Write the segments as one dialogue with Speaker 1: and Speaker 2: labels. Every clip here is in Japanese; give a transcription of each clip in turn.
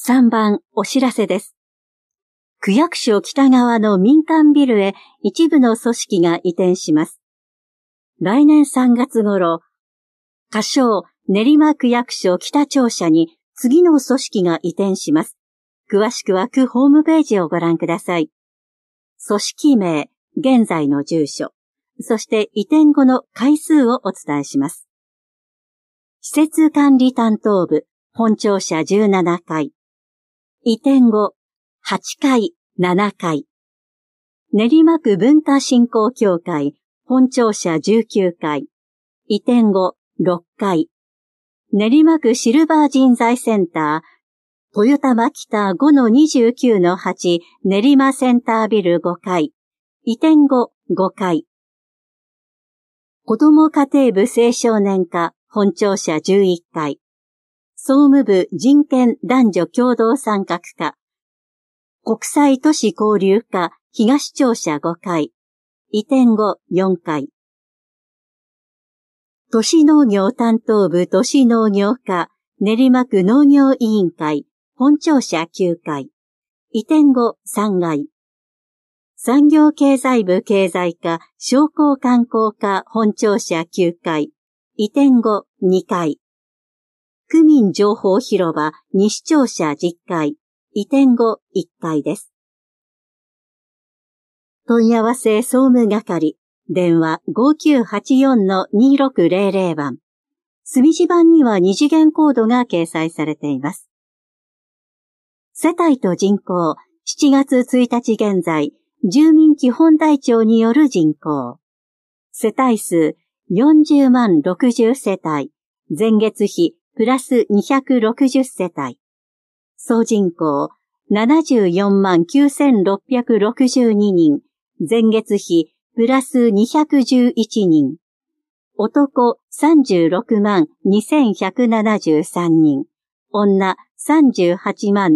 Speaker 1: 3番お知らせです。区役所北側の民間ビルへ一部の組織が移転します。来年3月頃、仮称練馬区役所北庁舎に次の組織が移転します。詳しくは区ホームページをご覧ください。組織名、現在の住所、そして移転後の回数をお伝えします。施設管理担当部、本庁舎17階。移転後、8階、7階。練馬区文化振興協会、本庁舎19階。移転後、6階。練馬区シルバー人材センター、豊玉北 5-29-8 練馬センタービル5階。移転後、5階。子ども家庭部青少年課、本庁舎11階。総務部人権男女共同参画課。国際都市交流課、東庁舎5階。移転後4階。都市農業担当部都市農業課、練馬区農業委員会、本庁舎9階。移転後3階。産業経済部経済課、商工観光課、本庁舎9階。移転後2階。区民情報広場、西庁舎10階。移転後1階です。問い合わせ総務係。電話 5984-2600 番。墨字版には二次元コードが掲載されています。世帯と人口、7月1日現在、住民基本台帳による人口。世帯数40万60世帯、前月比プラス260世帯。総人口74万9662人、前月比プラス211人。男36万2173人。女38万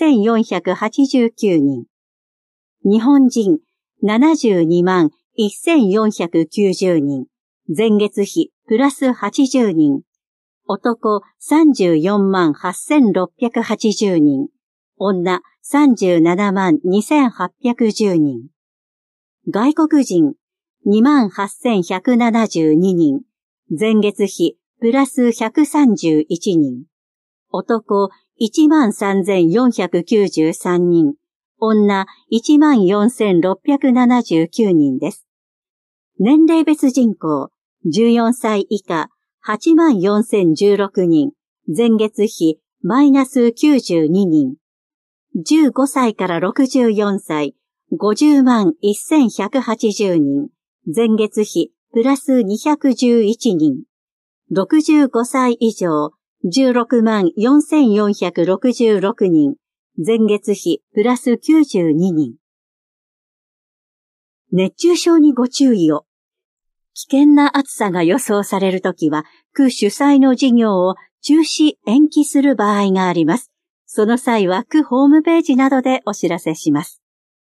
Speaker 1: 7489人。日本人72万1490人。前月比プラス80人。男34万8680人。女37万2810人。外国人28,172人。前月比プラス131人。男13,493人。女14,679人です。年齢別人口14歳以下84,016人。前月比マイナス92人。15歳から64歳50万1180人。前月比プラス211人。65歳以上16万4466人。前月比プラス92人。熱中症にご注意を。危険な暑さが予想されるときは、区主催の事業を中止延期する場合があります。その際は区ホームページなどでお知らせします。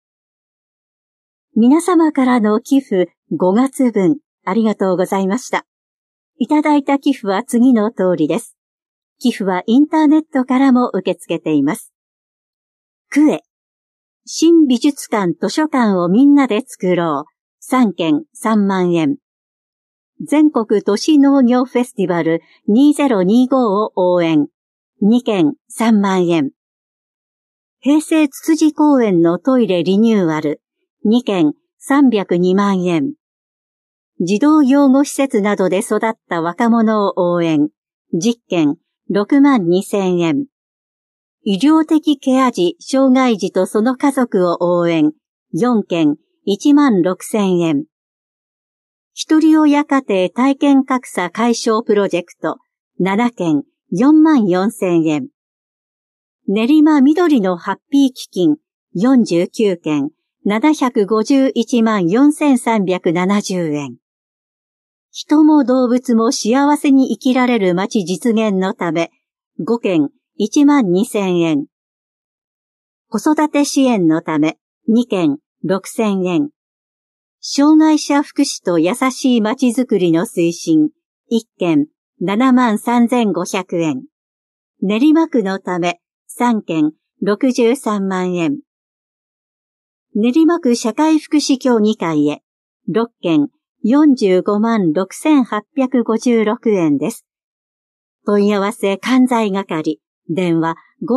Speaker 1: 皆様からの寄付5月分ありがとうございました。いただいた寄付は次の通りです。寄付はインターネットからも受け付けています。区へ新美術館図書館をみんなで作ろう。3件3万円。全国都市農業フェスティバル2025を応援。2件3万円。平成つつじ公園のトイレリニューアル。2件302万円。児童養護施設などで育った若者を応援。10件6万2000円。医療的ケア児、障害児とその家族を応援。4件1万6000円。一人親家庭体験格差解消プロジェクト。7件4万4000円。練馬緑のハッピー基金。49件751万4370円。人も動物も幸せに生きられる街実現のため、5件1万2000円。子育て支援のため、2件6000円。障害者福祉と優しい街づくりの推進、1件7万3500円。練馬区のため、 3件63万円。練馬区社会福祉協議会へ6件45万6856円です。問い合わせ関西係、電話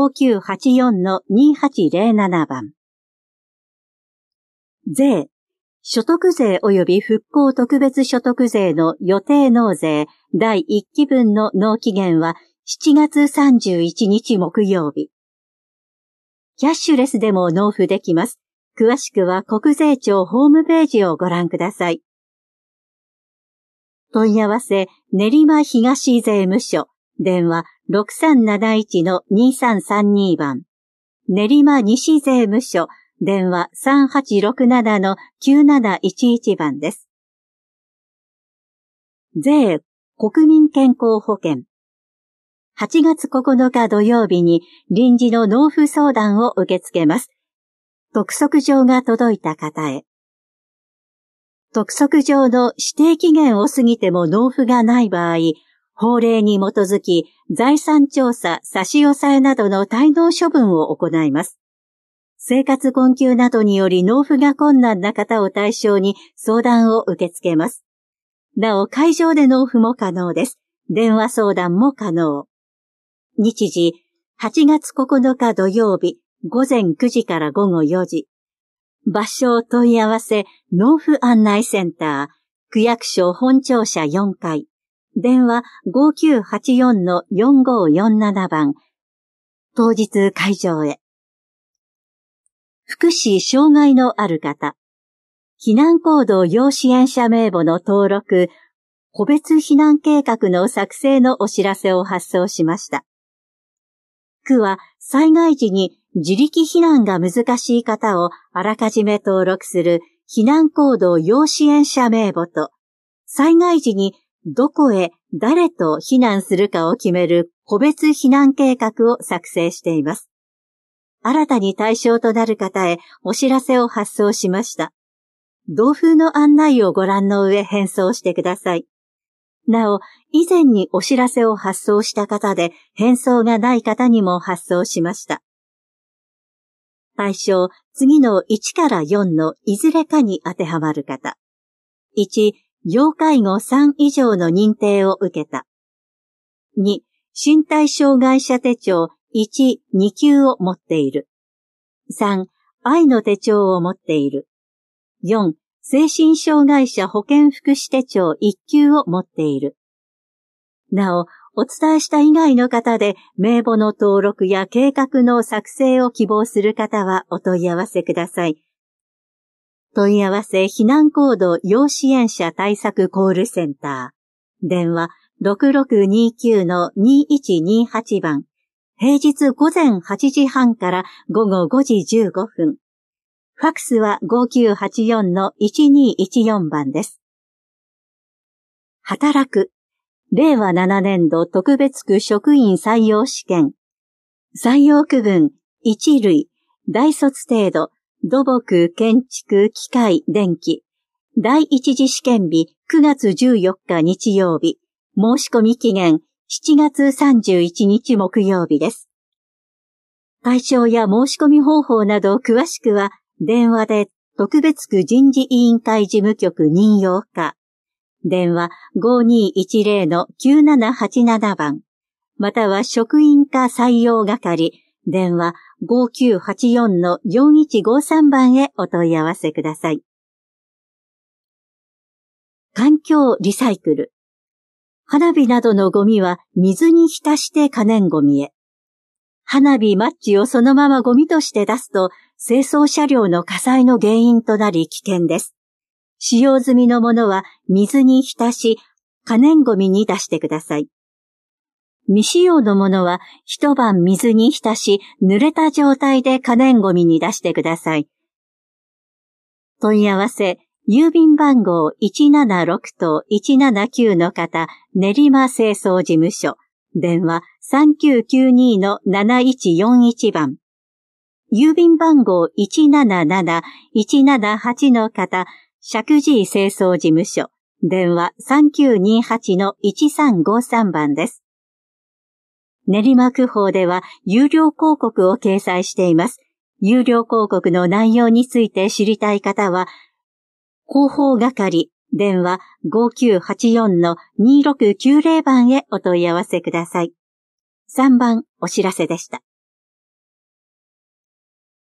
Speaker 1: 5984-2807番。税、所得税及び復興特別所得税の予定納税第1期分の納期限は7月31日木曜日。キャッシュレスでも納付できます。詳しくは国税庁ホームページをご覧ください。問い合わせ練馬東税務署、電話6371-2332番。練馬西税務署、電話3867-9711番です。税、国民健康保険。8月9日土曜日に臨時の納付相談を受け付けます。督促状が届いた方へ。督促状の指定期限を過ぎても納付がない場合、法令に基づき財産調査差し押さえなどの滞納処分を行います。生活困窮などにより納付が困難な方を対象に相談を受け付けます。なお、会場で納付も可能です。電話相談も可能。日時、8月9日土曜日、午前9時から午後4時。場所問い合わせ、納付案内センター、区役所本庁舎4階。電話5984-4547番。当日会場へ。福祉障害のある方。避難行動要支援者名簿の登録、個別避難計画の作成のお知らせを発送しました。区は災害時に自力避難が難しい方をあらかじめ登録する避難行動要支援者名簿と、災害時にどこへ誰と避難するかを決める個別避難計画を作成しています。新たに対象となる方へお知らせを発送しました。同封の案内をご覧の上返送してください。なお、以前にお知らせを発送した方で返送がない方にも発送しました。対象、次の1から4のいずれかに当てはまる方。1、要介護3以上の認定を受けた。2、身体障害者手帳1、2級を持っている。3、愛の手帳を持っている。4、精神障害者保健福祉手帳1級を持っている。なお、お伝えした以外の方で名簿の登録や計画の作成を希望する方はお問い合わせください。問い合わせ避難行動要支援者対策コールセンター。電話6629-2128番。平日午前8時半から午後5時15分。ファクスは5984-1214番です。働く。令和7年度特別区職員採用試験。採用区分1類、大卒程度、土木、建築、機械、電気。第一次試験日9月14日日曜日。申し込み期限7月31日木曜日です。対象や申し込み方法など詳しくは電話で特別区人事委員会事務局任用課。電話5210-9787番。または職員課採用係。電話5984-4153番へお問い合わせください。環境リサイクル。花火などのゴミは水に浸して可燃ゴミへ。花火、マッチをそのままゴミとして出すと、清掃車両の火災の原因となり危険です。使用済みのものは水に浸し、可燃ゴミに出してください。未使用のものは一晩水に浸し、濡れた状態で可燃ゴミに出してください。問い合わせ、郵便番号176-179の方、練馬清掃事務所。電話3992-7141番。郵便番号177-178の方、石神井清掃事務所。電話3928-1353番です。 練馬区法では有料広告を掲載しています。有料広告の内容について知りたい方は、広報係、電話 5984-2690 番へお問い合わせください。3番お知らせでした。